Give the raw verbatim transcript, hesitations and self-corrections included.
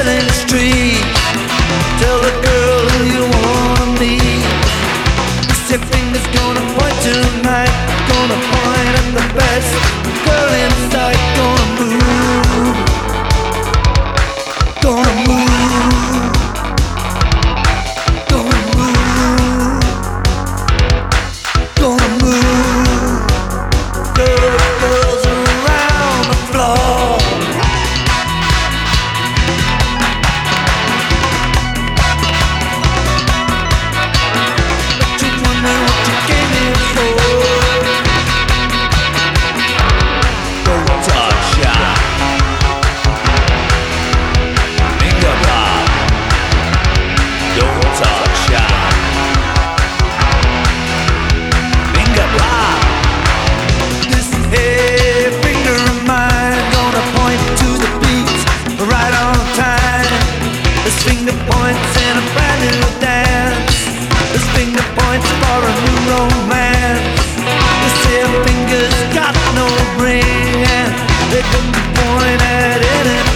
in the street. Tell the girl who you wanna meet. This your finger's gonna point tonight. Gonna point at the best girl in sight. Gonna move. Gonna move. Gonna move. Gonna move. Girl, girls around the floor. But you wonder what you came here for. Don't touch ya. Finger pop. Don't touch ya. Finger pop. This here finger of mine gonna point to the beat right on time. This finger points in a brand new dance. This finger points for a new romance. This here finger's got no ring and they can point at anything.